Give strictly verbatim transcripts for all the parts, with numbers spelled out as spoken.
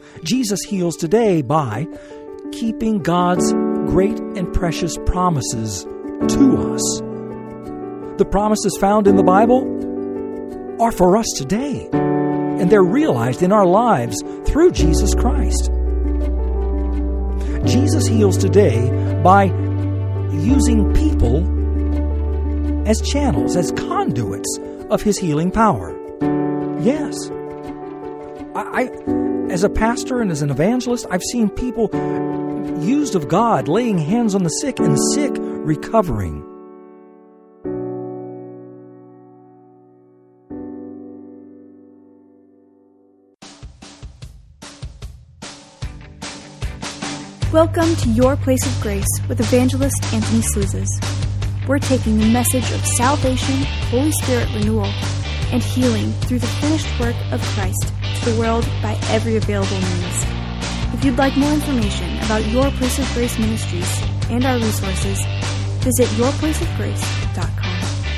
Jesus heals today by keeping God's great and precious promises to us. The promises found in the Bible are for us today, and they're realized in our lives through Jesus Christ. Jesus heals today by using people as channels, as conduits of His healing power. Yes. I, I, as a pastor and as an evangelist, I've seen people used of God laying hands on the sick and the sick recovering. Welcome to Your Place of Grace with Evangelist Anthony Slouzes. We're taking the message of salvation, Holy Spirit renewal, and healing through the finished work of Christ to the world by every available means. If you'd like more information about Your Place of Grace Ministries and our resources, visit your place of grace dot com.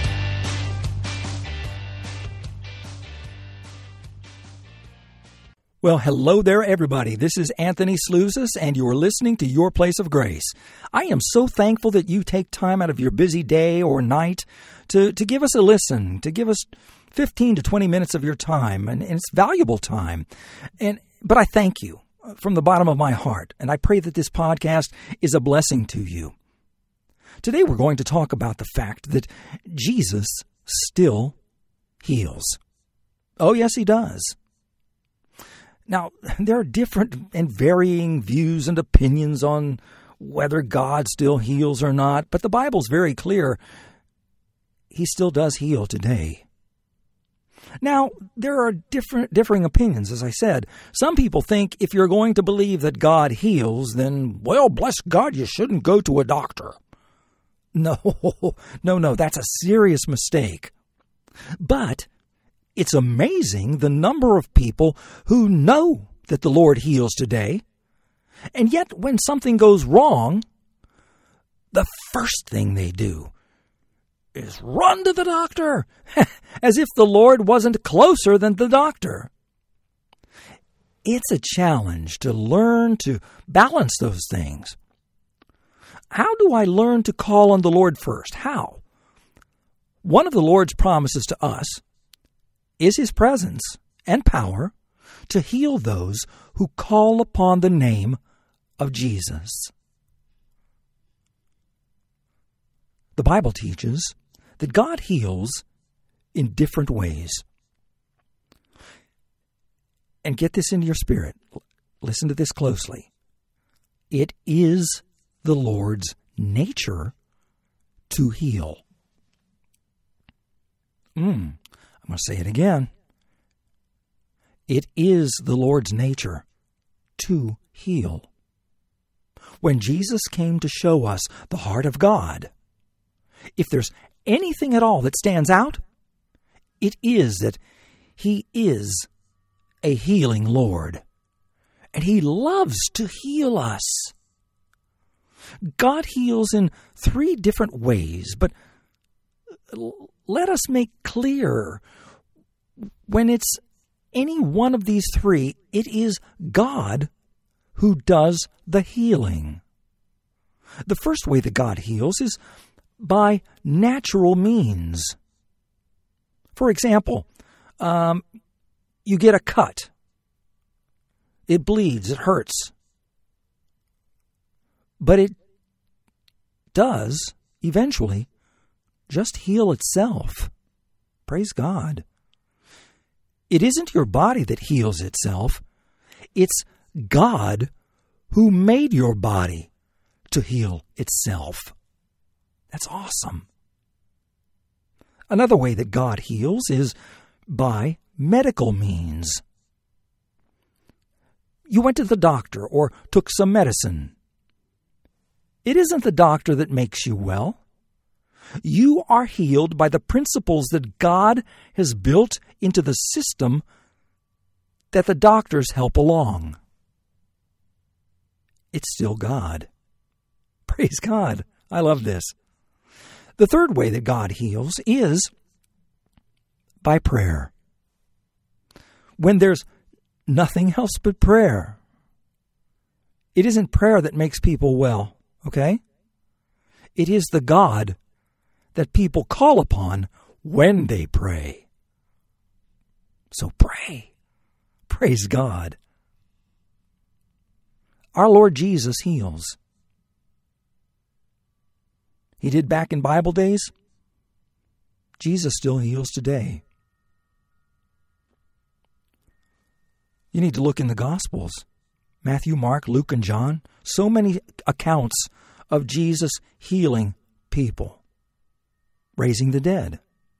Well, hello there, everybody. This is Anthony Slouzes, and you're listening to Your Place of Grace. I am so thankful that you take time out of your busy day or night to, to give us a listen, to give us fifteen to twenty minutes of your time, and, and it's valuable time. And but I thank you from the bottom of my heart, and I pray that this podcast is a blessing to you. Today we're going to talk about the fact that Jesus still heals. Oh, yes, He does. Now, there are different and varying views and opinions on whether God still heals or not, but the Bible's very clear. He still does heal today. Now, there are different differing opinions, as I said. Some people think if you're going to believe that God heals, then, well, bless God, you shouldn't go to a doctor. No, no, no, that's a serious mistake. But it's amazing the number of people who know that the Lord heals today, and yet when something goes wrong, the first thing they do is run to the doctor, as if the Lord wasn't closer than the doctor. It's a challenge to learn to balance those things. How do I learn to call on the Lord first? How? One of the Lord's promises to us is His presence and power to heal those who call upon the name of Jesus. The Bible teaches that God heals in different ways. And get this into your spirit. Listen to this closely. It is the Lord's nature to heal. Mm. I'm going to say it again. It is the Lord's nature to heal. When Jesus came to show us the heart of God, if there's anything at all that stands out, it is that He is a healing Lord, and He loves to heal us. God heals in three different ways, but let us make clear, when it's any one of these three, it is God who does the healing. The first way that God heals is by natural means. For example, um, you get a cut. It bleeds, it hurts. But it does, eventually, just heal itself. Praise God. It isn't your body that heals itself. It's God who made your body to heal itself. That's awesome. Another way that God heals is by medical means. You went to the doctor or took some medicine. It isn't the doctor that makes you well. You are healed by the principles that God has built into the system that the doctors help along. It's still God. Praise God. I love this. The third way that God heals is by prayer. When there's nothing else but prayer, It isn't prayer that makes people well, okay? It is the God that people call upon when they pray. So pray. Praise God. Our Lord Jesus heals. He did back in Bible days. Jesus still heals today. You need to look in the Gospels. Matthew, Mark, Luke, and John. So many accounts of Jesus healing people, raising the dead.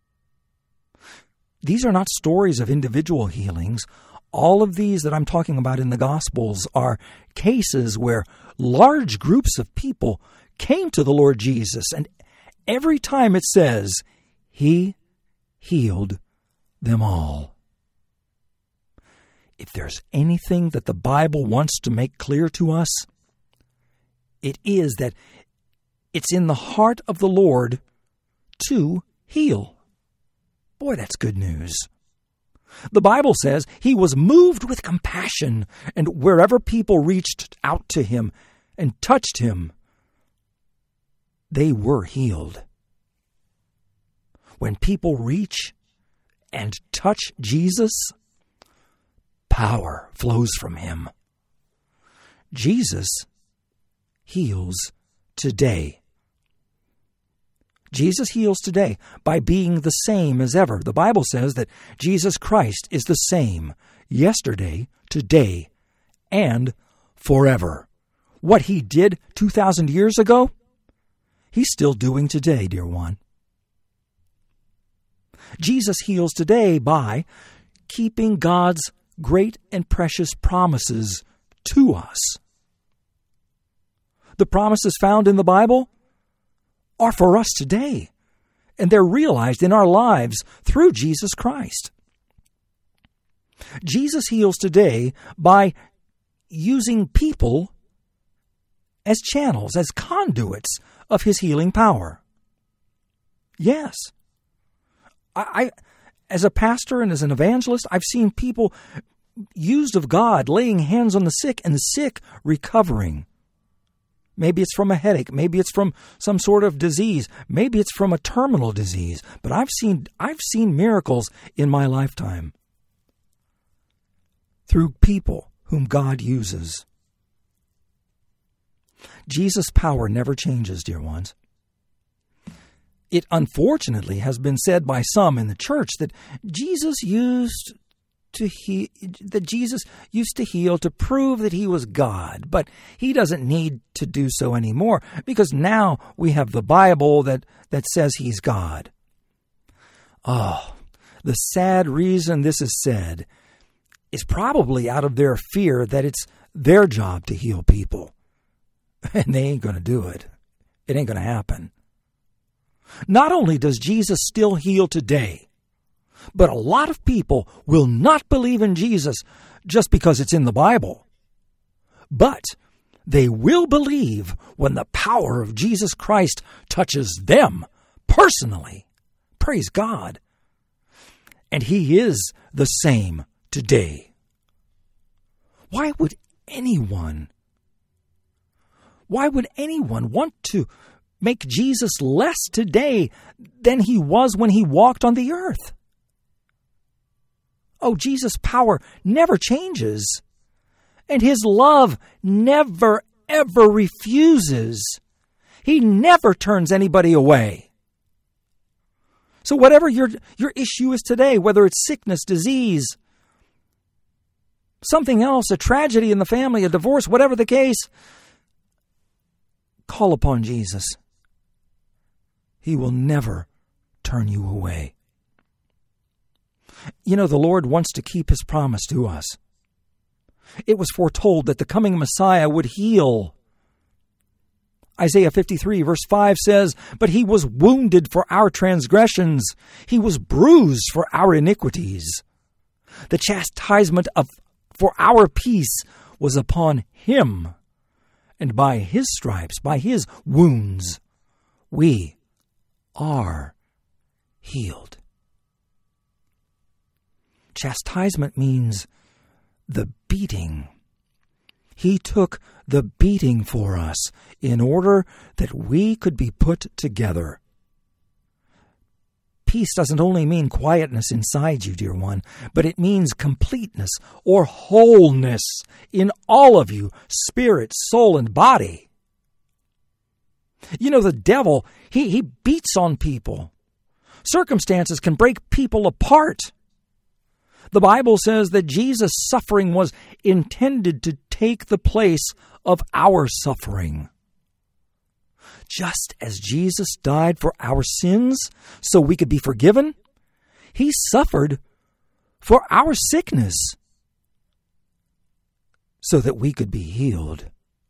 These are not stories of individual healings. All of these that I'm talking about in the Gospels are cases where large groups of people came to the Lord Jesus, and every time it says, He healed them all. If there's anything that the Bible wants to make clear to us, it is that it's in the heart of the Lord to heal. Boy, that's good news. The Bible says He was moved with compassion, and wherever people reached out to Him and touched Him, they were healed. When people reach and touch Jesus, power flows from Him. Jesus heals today. Jesus heals today by being the same as ever. The Bible says that Jesus Christ is the same yesterday, today, and forever. What He did two thousand years ago, He's still doing today, dear one. Jesus heals today by keeping God's great and precious promises to us. The promises found in the Bible are for us today, and they're realized in our lives through Jesus Christ. Jesus heals today by using people as channels, as conduits of His healing power. Yes. I, I, as a pastor and as an evangelist, I've seen people used of God laying hands on the sick and the sick recovering. Maybe it's from a headache. Maybe it's from some sort of disease. Maybe it's from a terminal disease. But I've seen I've seen miracles in my lifetime through people whom God uses. Jesus' power never changes, dear ones. It unfortunately has been said by some in the church that Jesus used to he that Jesus used to heal to prove that He was God, but He doesn't need to do so anymore because now we have the Bible that, that says He's God. Oh, the sad reason this is said is probably out of their fear that it's their job to heal people. And they ain't going to do it. It ain't going to happen. Not only does Jesus still heal today, but a lot of people will not believe in Jesus just because it's in the Bible. But they will believe when the power of Jesus Christ touches them personally. Praise God. And He is the same today. Why would anyone, why would anyone want to make Jesus less today than He was when He walked on the earth? Oh, Jesus' power never changes, and His love never, ever refuses. He never turns anybody away. So whatever your, your issue is today, whether it's sickness, disease, something else, a tragedy in the family, a divorce, whatever the case, call upon Jesus. He will never turn you away. You know, the Lord wants to keep His promise to us. It was foretold that the coming Messiah would heal. Isaiah fifty-three verse five says, "But He was wounded for our transgressions. He was bruised for our iniquities. The chastisement of for our peace was upon Him. And by His stripes, by His wounds, we are healed." Chastisement means the beating. He took the beating for us in order that we could be put together. Peace doesn't only mean quietness inside you, dear one, but it means completeness or wholeness in all of you, spirit, soul, and body. You know, the devil, he, he beats on people. Circumstances can break people apart. The Bible says that Jesus' suffering was intended to take the place of our suffering. Just as Jesus died for our sins so we could be forgiven, he suffered for our sickness so that we could be healed.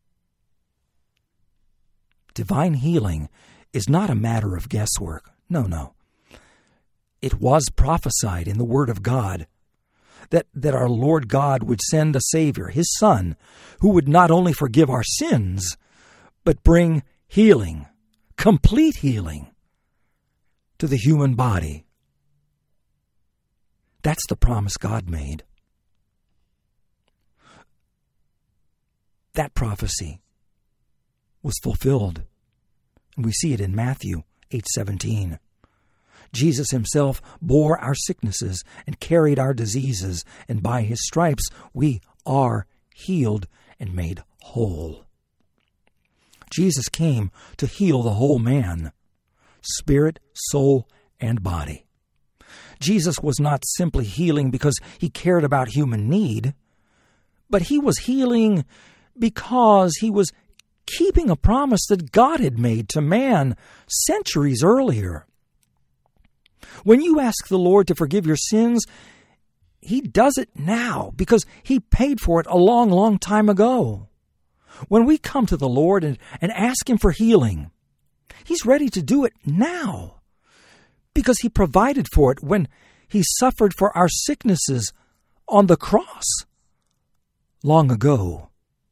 Divine healing is not a matter of guesswork. No, no. It was prophesied in the Word of God that, that our Lord God would send a Savior, His Son, who would not only forgive our sins, but bring healing, complete healing, to the human body. That's the promise God made. That prophecy was fulfilled. And we see it in Matthew eight seventeen. Jesus himself bore our sicknesses and carried our diseases, and by his stripes we are healed and made whole. Jesus came to heal the whole man, spirit, soul, and body. Jesus was not simply healing because he cared about human need, but he was healing because he was keeping a promise that God had made to man centuries earlier. When you ask the Lord to forgive your sins, he does it now because he paid for it a long, long time ago. When we come to the Lord and, and ask him for healing, he's ready to do it now because he provided for it when he suffered for our sicknesses on the cross long ago.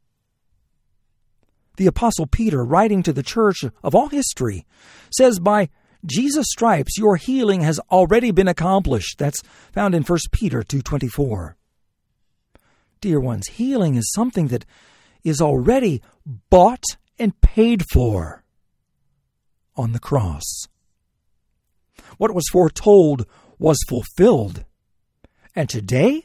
The Apostle Peter, writing to the church of all history, says, by Jesus' stripes your healing has already been accomplished. That's found in First Peter two twenty-four. Dear ones, healing is something that is already bought and paid for on the cross. What was foretold was fulfilled. And today,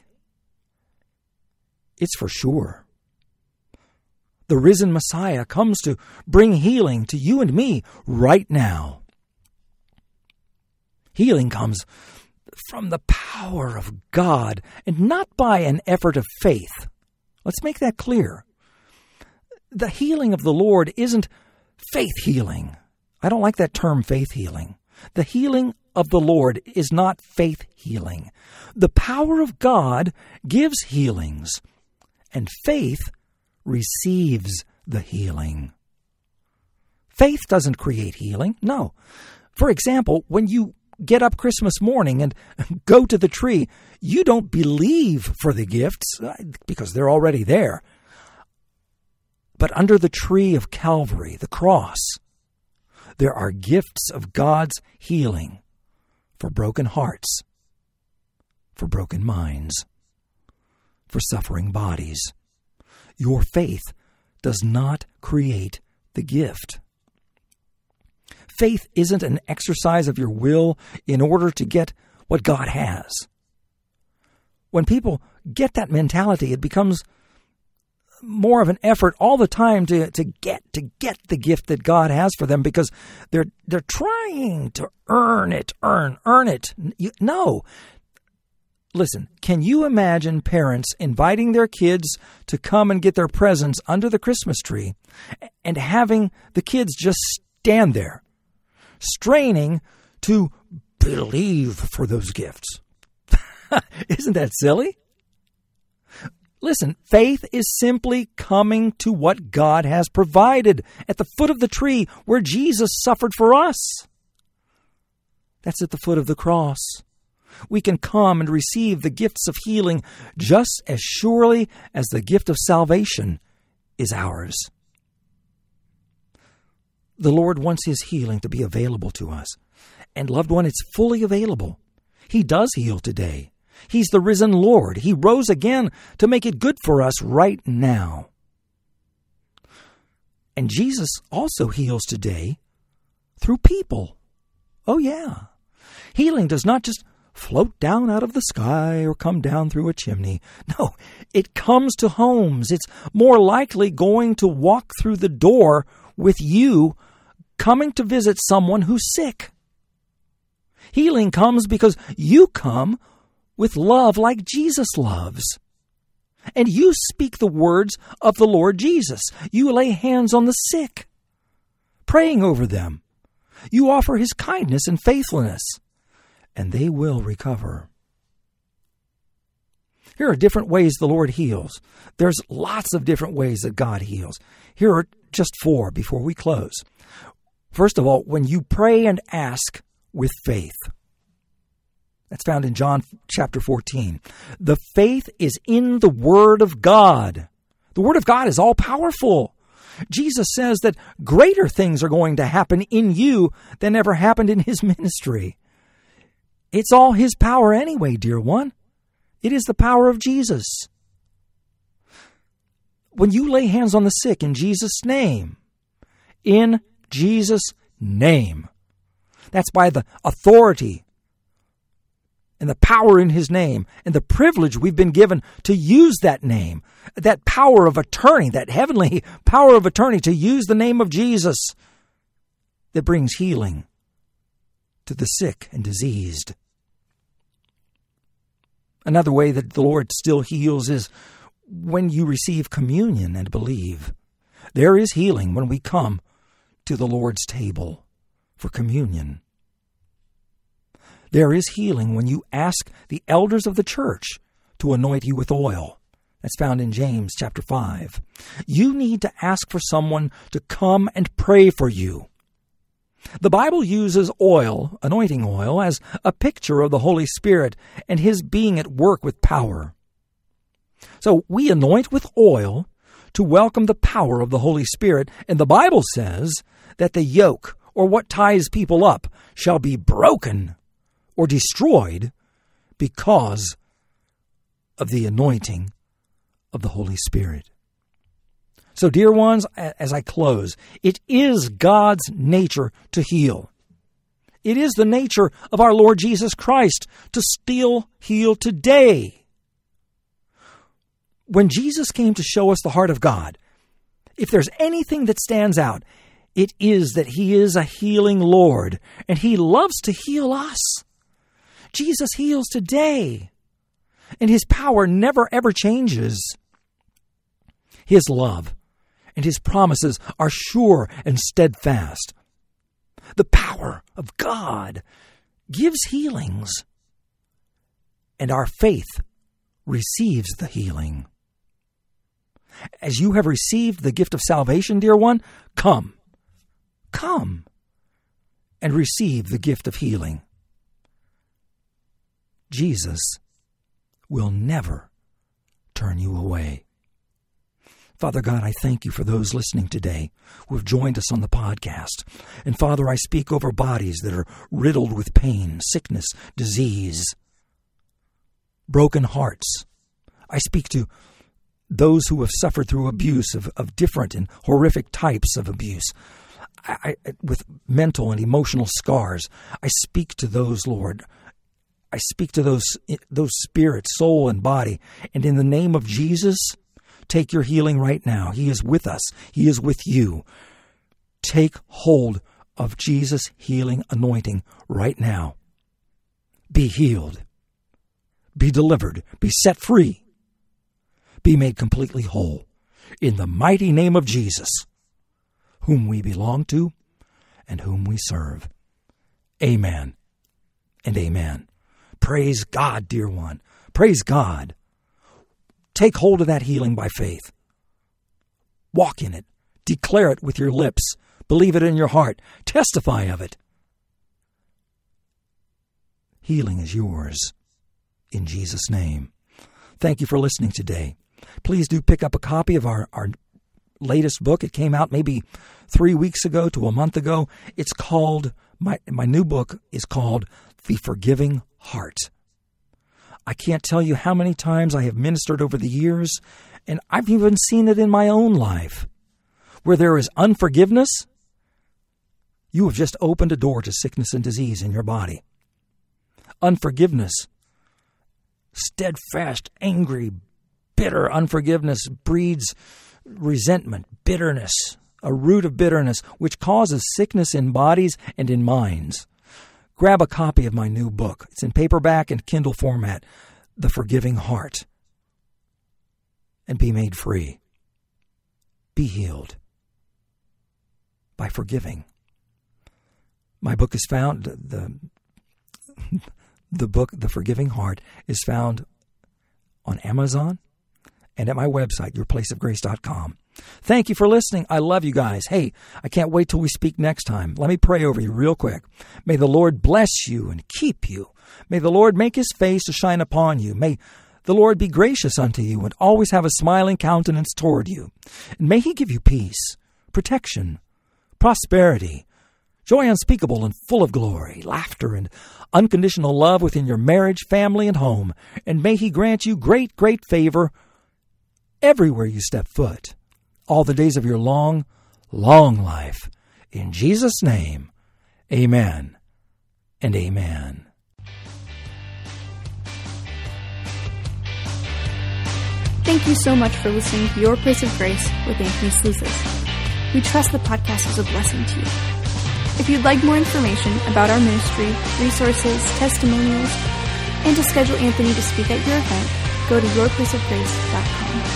it's for sure. The risen Messiah comes to bring healing to you and me right now. Healing comes from the power of God and not by an effort of faith. Let's make that clear. The healing of the Lord isn't faith healing. I don't like that term, faith healing. The healing of the Lord is not faith healing. The power of God gives healings, and faith receives the healing. Faith doesn't create healing. No. For example, when you get up Christmas morning and go to the tree, you don't believe for the gifts because they're already there. But under the tree of Calvary, the cross, there are gifts of God's healing for broken hearts, for broken minds, for suffering bodies. Your faith does not create the gift. Faith isn't an exercise of your will in order to get what God has. When people get that mentality, it becomes more of an effort all the time to, to get to get the gift that God has for them because they're they're trying to earn it, earn, earn it. You, no. Listen, can you imagine parents inviting their kids to come and get their presents under the Christmas tree and having the kids just stand there, straining to believe for those gifts? Isn't that silly? Listen, faith is simply coming to what God has provided at the foot of the tree where Jesus suffered for us. That's at the foot of the cross. We can come and receive the gifts of healing just as surely as the gift of salvation is ours. The Lord wants his healing to be available to us. And loved one, it's fully available. He does heal today. He's the risen Lord. He rose again to make it good for us right now. And Jesus also heals today through people. Oh, yeah. Healing does not just float down out of the sky or come down through a chimney. No, it comes to homes. It's more likely going to walk through the door with you coming to visit someone who's sick. Healing comes because you come with love like Jesus loves. And you speak the words of the Lord Jesus. You lay hands on the sick, praying over them. You offer his kindness and faithfulness, and they will recover. Here are different ways the Lord heals. There's lots of different ways that God heals. Here are just four before we close. First of all, when you pray and ask with faith. That's found in John chapter fourteen. The faith is in the Word of God. The Word of God is all powerful. Jesus says that greater things are going to happen in you than ever happened in his ministry. It's all his power anyway, dear one. It is the power of Jesus. When you lay hands on the sick in Jesus' name, in Jesus' name, that's by the authority and the power in his name and the privilege we've been given to use that name, that power of attorney, that heavenly power of attorney to use the name of Jesus that brings healing to the sick and diseased. Another way that the Lord still heals is when you receive communion and believe. There is healing when we come to the Lord's table for communion. There is healing when you ask the elders of the church to anoint you with oil. That's found in James chapter five. You need to ask for someone to come and pray for you. The Bible uses oil, anointing oil, as a picture of the Holy Spirit and his being at work with power. So we anoint with oil to welcome the power of the Holy Spirit, and the Bible says that the yoke, or what ties people up, shall be broken or destroyed because of the anointing of the Holy Spirit. So, dear ones, as I close, it is God's nature to heal. It is the nature of our Lord Jesus Christ to still heal today. When Jesus came to show us the heart of God, if there's anything that stands out, it is that he is a healing Lord, and he loves to heal us. Jesus heals today, and his power never ever changes. His love and his promises are sure and steadfast. The power of God gives healings, and our faith receives the healing. As you have received the gift of salvation, dear one, come, come, and receive the gift of healing. Jesus will never turn you away. Father God, I thank you for those listening today who have joined us on the podcast. And Father, I speak over bodies that are riddled with pain, sickness, disease, broken hearts. I speak to those who have suffered through abuse of, of different and horrific types of abuse, I, I, with mental and emotional scars. I speak to those, Lord. I speak to those those spirit, soul, and body. And in the name of Jesus, take your healing right now. He is with us. He is with you. Take hold of Jesus' healing anointing right now. Be healed. Be delivered. Be set free. Be made completely whole. In the mighty name of Jesus, whom we belong to and whom we serve. Amen and amen. Praise God, dear one. Praise God. Take hold of that healing by faith. Walk in it. Declare it with your lips. Believe it in your heart. Testify of it. Healing is yours in Jesus' name. Thank you for listening today. Please do pick up a copy of our, our latest book. It came out maybe three weeks ago to a month ago. It's called, my, my new book is called The Forgiving Heart. I can't tell you how many times I have ministered over the years, and I've even seen it in my own life, where there is unforgiveness, you have just opened a door to sickness and disease in your body. Unforgiveness, steadfast, angry, bitter unforgiveness breeds resentment, bitterness, a root of bitterness, which causes sickness in bodies and in minds. Grab a copy of my new book. It's in paperback and Kindle format, The Forgiving Heart, and be made free. Be healed by forgiving. My book is found, the, the book, The Forgiving Heart, is found on Amazon and at my website, your place of grace dot com. Thank you for listening. I love you guys. Hey, I can't wait till we speak next time. Let me pray over you real quick. May the Lord bless you and keep you. May the Lord make his face to shine upon you. May the Lord be gracious unto you and always have a smiling countenance toward you. And may he give you peace, protection, prosperity, joy unspeakable and full of glory, laughter and unconditional love within your marriage, family, and home. And may he grant you great, great favor everywhere you step foot, all the days of your long, long life. In Jesus' name, amen and amen. Thank you so much for listening to Your Place of Grace with Anthony Slouzes. We trust the podcast was a blessing to you. If you'd like more information about our ministry, resources, testimonials, and to schedule Anthony to speak at your event, go to your place of grace dot com.